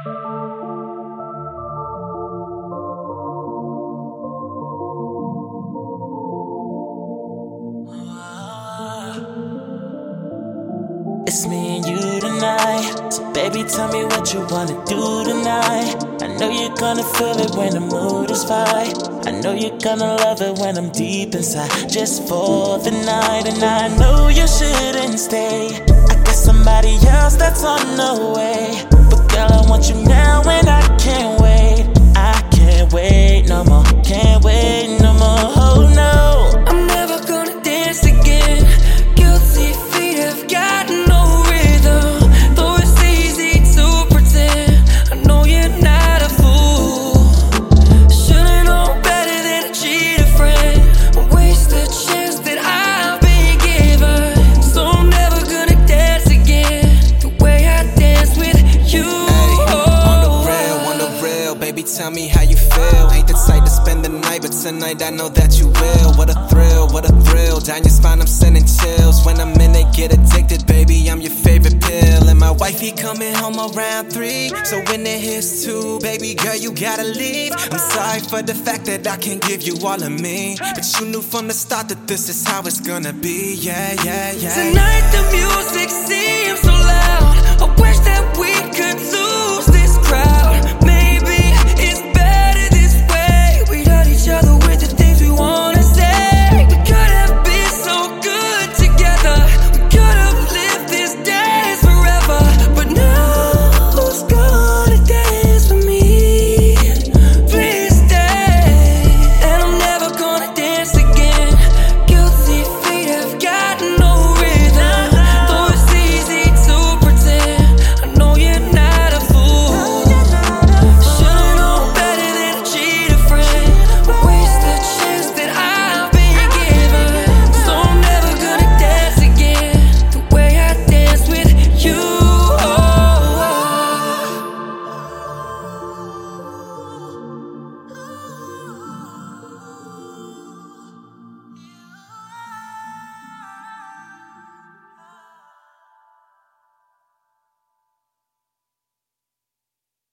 It's me and you tonight. So baby, tell me what you wanna do tonight. I know you're gonna feel it when the mood is right. I know you're gonna love it when I'm deep inside, just for the night. And I know you shouldn't stay. I got somebody else that's on the way. But girl, I want you now and I can't wait. I can't wait no more, can't wait no more. Oh no, I'm never gonna dance again. Guilty feet have got no rhythm. Though it's easy to pretend, I know you're not a fool. Should've known better than to cheat a friend, or waste the chance that I've been given. So I'm never gonna dance again the way I dance with you. On the real, baby, tell me how you feel. Ain't the type to spend the night, but tonight I know that you will. What a thrill, what a thrill. Down your spine, I'm sending chills. When I'm in it, get addicted, baby, I'm your favorite pill. And my wifey coming home around 3. So when it hits 2, baby girl, you gotta leave. I'm sorry for the fact that I can't give you all of me, but you knew from the start that this is how it's gonna be. Yeah, yeah, yeah. Tonight the music seems so loud. I wish that we could do